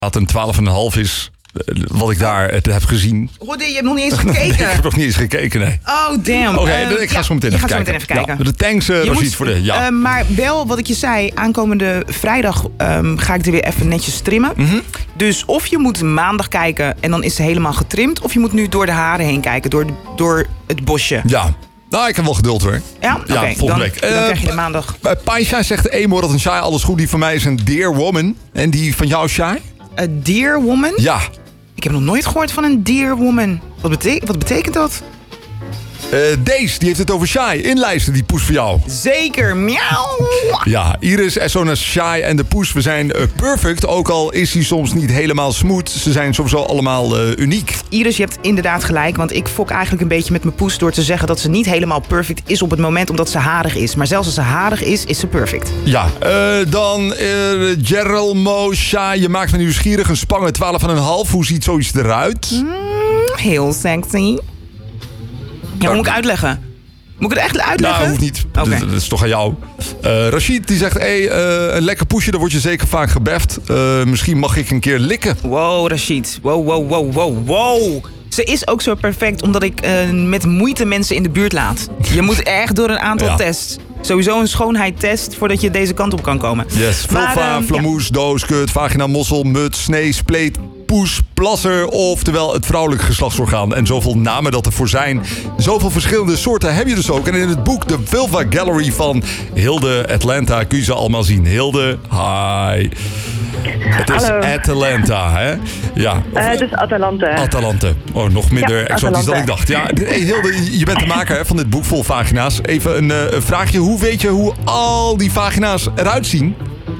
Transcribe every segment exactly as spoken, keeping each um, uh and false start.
Dat een twaalf komma vijf is, wat ik daar heb gezien. Hoorde, je hebt nog niet eens gekeken? Nee, ik heb nog niet eens gekeken, nee. Oh, damn. Oké, okay, uh, ik ga ja, zo meteen even, even kijken. Ja, de thanks, uh, Rashid, moet, voor de... Ja. Uh, maar wel, wat ik je zei, aankomende vrijdag um, ga ik er weer even netjes trimmen. Mm-hmm. Dus of je moet maandag kijken en dan is ze helemaal getrimd, of je moet nu door de haren heen kijken, door, de, door het bosje. Ja. Nou, ik heb wel geduld hoor. Ja? Oké, okay, volgende dan, week. dan uh, krijg je de maandag. Bij Paisha zegt Emo dat een Shai alles goed. Die van mij is een Dear Woman. En die van jou, Shai? Een Dear Woman? Ja. Ik heb nog nooit gehoord van een Dear Woman. Wat, bete- wat betekent dat? Uh, Deze, die heeft het over Shai. Inlijsten, die poes voor jou. Zeker, miauw. Ja, Iris, Essona, Shai en de poes, we zijn uh, perfect. Ook al is hij soms niet helemaal smooth. Ze zijn sowieso allemaal uh, uniek. Iris, je hebt inderdaad gelijk. Want ik fok eigenlijk een beetje met mijn poes door te zeggen dat ze niet helemaal perfect is op het moment omdat ze harig is. Maar zelfs als ze harig is, is ze perfect. Ja, uh, dan uh, Gerald Mo, Shai, je maakt me nieuwsgierig. Een spangen twaalf komma vijf. Hoe ziet zoiets eruit? Mm, heel sexy. Ja, hoe moet ik uitleggen? Moet ik het echt uitleggen? Nou, hoeft niet. Okay. Dat, dat is toch aan jou. Uh, Rashid die zegt, hey, uh, een lekker poesje, daar word je zeker vaak gebeft. Uh, misschien mag ik een keer likken. Wow, Rashid. Wow, wow, wow, wow, wow. Ze is ook zo perfect omdat ik uh, met moeite mensen in de buurt laat. Je moet echt door een aantal ja. tests. Sowieso een schoonheidstest voordat je deze kant op kan komen. Yes, vulva, uh, flamoes, ja. doos, kut, vagina, mossel, mut, snee, spleet, poes, plasser, oftewel het vrouwelijk geslachtsorgaan. En zoveel namen dat er voor zijn. Zoveel verschillende soorten heb je dus ook. En in het boek The Vulva Gallery van Hilde Atlanta kun je ze allemaal zien. Hilde, hi. Het is Hallo. Atlanta, hè? Ja. Uh, het is Atalante. Atalante. Oh, nog minder ja, exotisch dan ik dacht. Ja, hey Hilde, je bent de maker hè, van dit boek vol vagina's. Even een, uh, een vraagje. Hoe weet je hoe al die vagina's eruit zien?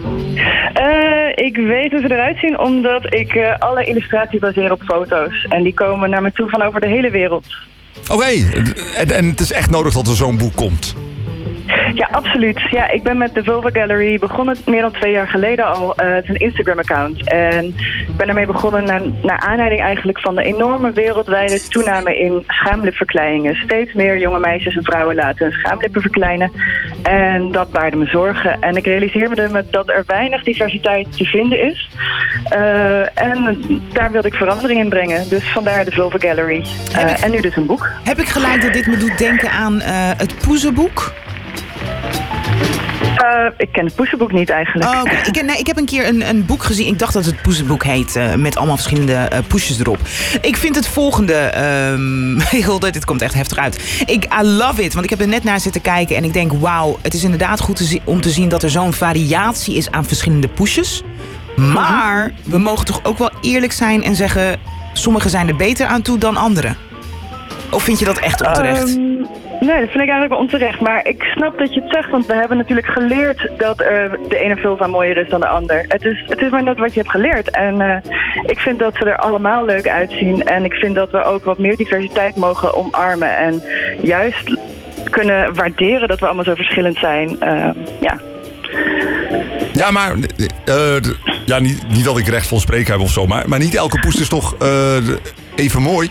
Uh, ik weet hoe ze eruit zien omdat ik uh, alle illustraties baseer op foto's. En die komen naar me toe van over de hele wereld. Oké, okay. en, en het is echt nodig dat er zo'n boek komt? Ja, absoluut. Ja, ik ben met de Vulva Gallery begonnen meer dan twee jaar geleden al. Uh, het is een Instagram-account. En ik ben ermee begonnen naar, naar aanleiding eigenlijk van de enorme wereldwijde toename in schaamlipverkleiningen. Steeds meer jonge meisjes en vrouwen laten hun schaamlippen verkleinen. En dat baarde me zorgen. En ik realiseerde me dat er weinig diversiteit te vinden is. Uh, en daar wilde ik verandering in brengen. Dus vandaar de Vulva Gallery. Uh, ik, en nu dus een boek. Heb ik gelijk dat dit me doet denken aan uh, het poezenboek? Uh, ik ken het poezenboek niet eigenlijk. Oh, okay. ik, nee, ik heb een keer een, een boek gezien. Ik dacht dat het poezenboek heet. Uh, met allemaal verschillende uh, poesjes erop. Ik vind het volgende... Um, Hilde, dit komt echt heftig uit. Ik, I love it. Want ik heb er net naar zitten kijken. En ik denk, wauw. Het is inderdaad goed te zi- om te zien dat er zo'n variatie is aan verschillende poesjes. Maar we mogen toch ook wel eerlijk zijn en zeggen... Sommigen zijn er beter aan toe dan anderen. Of vind je dat echt onterecht? Um... Nee, dat vind ik eigenlijk wel onterecht. Maar ik snap dat je het zegt, want we hebben natuurlijk geleerd dat uh, de ene vulva mooier is dan de ander. Het is, het is maar net wat je hebt geleerd. En uh, ik vind dat ze er allemaal leuk uitzien. En ik vind dat we ook wat meer diversiteit mogen omarmen. En juist kunnen waarderen dat we allemaal zo verschillend zijn. Uh, ja. Ja, maar uh, ja, niet, niet dat ik recht van spreken heb of zo, maar, maar niet elke poes is toch uh, even mooi?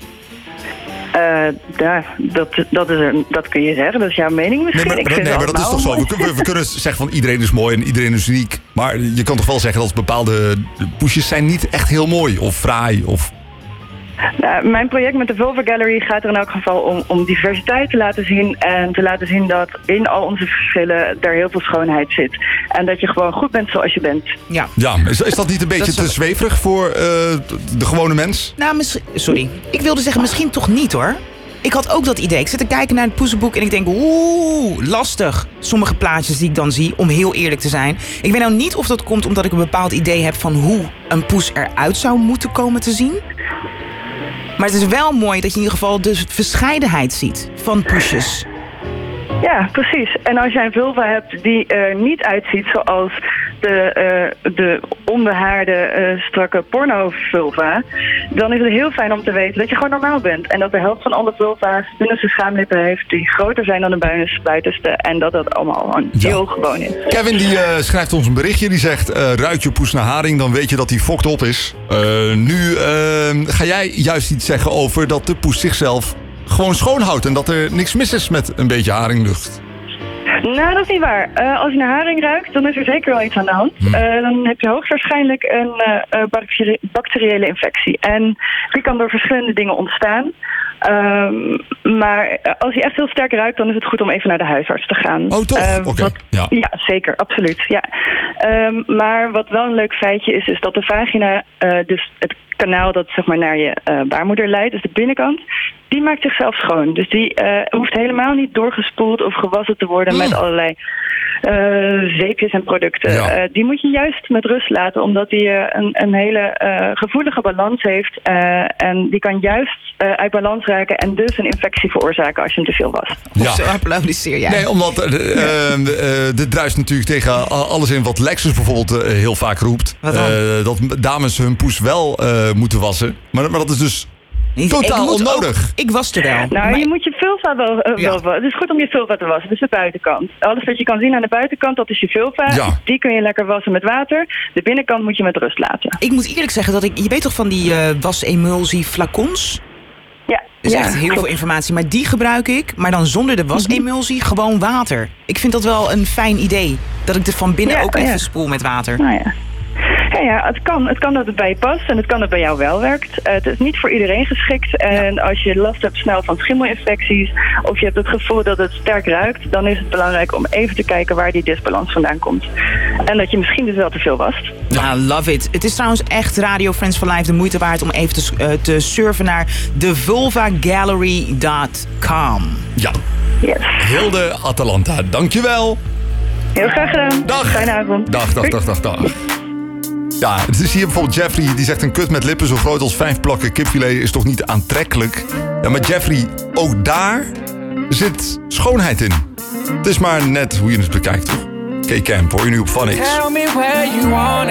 Uh, ja, dat, dat, is een, dat kun je zeggen. Dat is jouw mening misschien. Nee, maar, ik vind nee, maar dat is toch zo. We, we, we kunnen zeggen van iedereen is mooi en iedereen is uniek. Maar je kan toch wel zeggen dat bepaalde poesjes zijn niet echt heel mooi of fraai of... Nou, mijn project met de Vulva Gallery gaat er in elk geval om, om diversiteit te laten zien. En te laten zien dat in al onze verschillen er heel veel schoonheid zit. En dat je gewoon goed bent zoals je bent. Ja, ja is, is dat niet een beetje te zweverig voor uh, de gewone mens? Nou, misschien... Sorry. Ik wilde zeggen misschien toch niet hoor. Ik had ook dat idee. Ik zit te kijken naar het poezenboek en ik denk... Oeh, lastig. Sommige plaatjes die ik dan zie, om heel eerlijk te zijn. Ik weet nou niet of dat komt omdat ik een bepaald idee heb... van hoe een poes eruit zou moeten komen te zien. Maar het is wel mooi dat je in ieder geval de verscheidenheid ziet van poesjes. Ja, precies. En als jij een vulva hebt die er niet uitziet zoals de, uh, de onbehaarde, uh, strakke porno-vulva, dan is het heel fijn om te weten dat je gewoon normaal bent. En dat de helft van alle vulva's binnenste schaamlippen heeft die groter zijn dan de buitenste. En dat dat allemaal gewoon heel ja. gewoon is. Kevin die uh, schrijft ons een berichtje. Die zegt, uh, ruik je poes naar haring, dan weet je dat die fokt op is. Uh, nu uh, ga jij juist iets zeggen over dat de poes zichzelf gewoon schoon houdt en dat er niks mis is met een beetje haringlucht. Nou, dat is niet waar. Uh, als je naar haring ruikt, dan is er zeker wel iets aan de hand. Hm. Uh, dan heb je hoogstwaarschijnlijk een uh, bacteri- bacteriële infectie. En die kan door verschillende dingen ontstaan. Um, maar als je echt heel sterk ruikt, dan is het goed om even naar de huisarts te gaan. Oh, toch? Uh, Oké. Okay. Ja. ja, zeker. Absoluut. Ja. Um, maar wat wel een leuk feitje is, is dat de vagina, uh, dus het kanaal dat zeg maar naar je uh, baarmoeder leidt, dus de binnenkant, die maakt zichzelf schoon. Dus die uh, hoeft helemaal niet doorgespoeld of gewassen te worden mm. met allerlei uh, zeepjes en producten. Ja. Uh, die moet je juist met rust laten, omdat die uh, een, een hele uh, gevoelige balans heeft. Uh, en die kan juist uh, uit balans raken en dus een infectie veroorzaken als je hem te veel wast. Ja. Zo applaudisseer jij. Nee, omdat uh, uh, uh, dit druist natuurlijk tegen alles in wat Lexus bijvoorbeeld uh, heel vaak roept. Uh, dat dames hun poes wel uh, moeten wassen. Maar, maar dat is dus niet, totaal ik onnodig. Ook, ik was er wel. Nou, maar je moet je vulva wel, uh, ja. wel... Het is goed om je vulva te wassen. Dus de buitenkant. Alles wat je kan zien aan de buitenkant, dat is je vulva. Ja. Die kun je lekker wassen met water. De binnenkant moet je met rust laten. Ik moet eerlijk zeggen dat ik... Je weet toch van die uh, wasemulsie flacons? Ja. Dat is ja, echt heel klopt. veel informatie. Maar die gebruik ik, maar dan zonder de wasemulsie, mm-hmm. gewoon water. Ik vind dat wel een fijn idee. Dat ik er van binnen ja, ook even ja. spoel met water. Nou ja. Ja, ja, het kan. Het kan dat het bij je past en het kan dat het bij jou wel werkt. Uh, het is niet voor iedereen geschikt. En ja. als je last hebt snel van schimmelinfecties of je hebt het gevoel dat het sterk ruikt, dan is het belangrijk om even te kijken waar die disbalans vandaan komt. En dat je misschien dus wel te veel wast. Ja, love it. Het is trouwens echt Radio Friends for Life de moeite waard om even te, uh, te surfen naar the vulva gallery dot com. Ja. Yes. Hilde Atalanta, dankjewel. Heel graag gedaan. Dag. Fijne avond. Dag, dag, dag, dag, dag. Ja, het is hier bijvoorbeeld Jeffrey, die zegt een kut met lippen zo groot als vijf plakken kipfilet is toch niet aantrekkelijk? Ja, maar Jeffrey, ook daar zit schoonheid in. Het is maar net hoe je het bekijkt, toch? K-Camp, hoor je nu op Phonics.